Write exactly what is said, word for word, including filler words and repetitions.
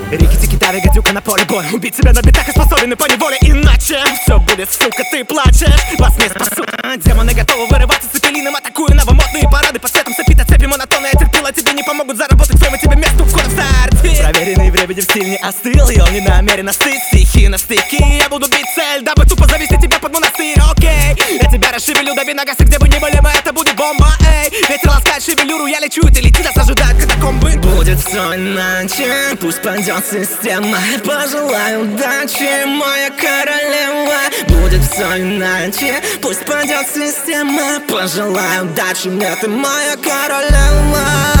Рикки-тики, дави, гадюка на поле боя. Убить тебя на битах и способен и по неволе. Иначе все будет, сука, ты плачешь. Вас не спасут. Демоны готовы вырываться с цепелином. Атакуя новомодные парады. По светам сопита цепи монотонные. Терпила тебе не помогут заработать фейм. И тебе место входа в сортир. Проверенный временем стиль не остыл. И он не намерен остыть. Стихи на стыке. Я буду бить цель, дабы тупо завести тебя под монастырь. Окей, я тебя расшевелю, дави на газ. И где бы ни были мы, это будет бомба. Эй, ветер ласкает шевелюру. Я лечу, и ты лети, нас ожидают катакомбы. Будет все иначе, пусть пойдет система. Пожелаю удачи, моя королева. Будет все иначе, пусть пойдет система. Пожелаю удачи мне, ты моя королева.